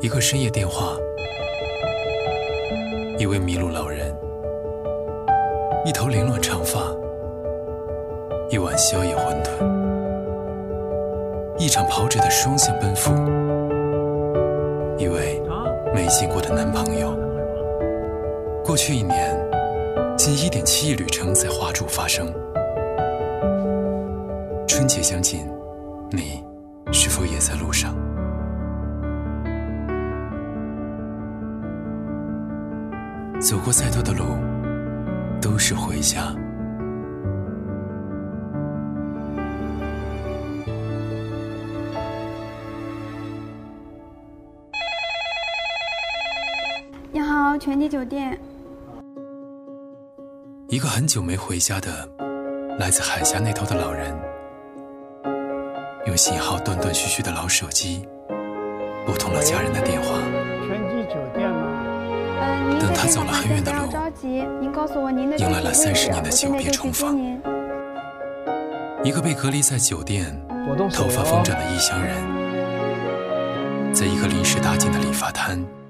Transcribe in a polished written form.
一个深夜电话，一位迷路老人，一头凌乱长发，一碗宵夜馄饨，一场跑者的双向奔赴，一位没见过的男朋友。过去1年，近1.7亿旅程在华住发生。春节将近，你是否也在路上？走过再多的路，都是回家。 你好，全地酒店。 一个很久没回家的来自海峡那头的老人，用信号断断续续的老手机拨通了家人的电话。 全地酒店吗？ 等他走了很远的路，迎来了30年的久别重逢。一个被隔离在酒店、头发疯长的异乡人，在一个临时搭建的理发摊